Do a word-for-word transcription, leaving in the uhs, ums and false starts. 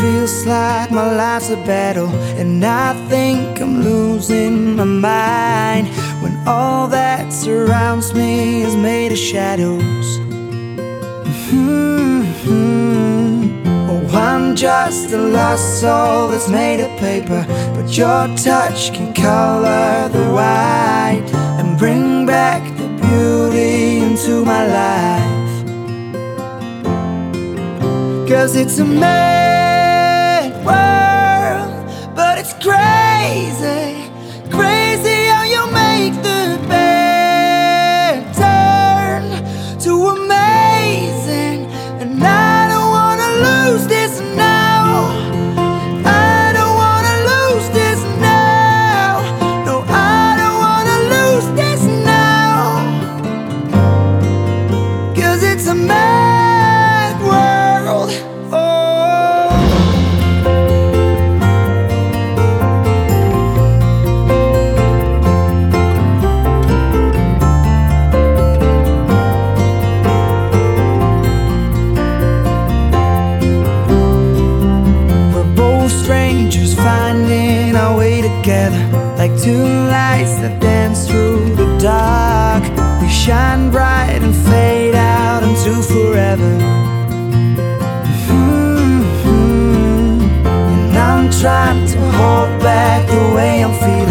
feels like my life's a battle, and I think I'm losing my mind when all that surrounds me is made of shadows. Mm-hmm. Oh, I'm just a lost soul that's made of paper, but your touch can color the white and bring back the beauty into my life. 'Cause it's a mad world, but it's crazy, crazy how you make the bad turn to amazing. And I don't wanna lose this now, I don't wanna lose this now, no, I don't wanna lose this now. 'Cause it's a mad world. Strangers finding our way together, like two lights that dance through the dark. We shine bright and fade out into forever. Mm-hmm. And I'm trying to hold back the way I'm feeling.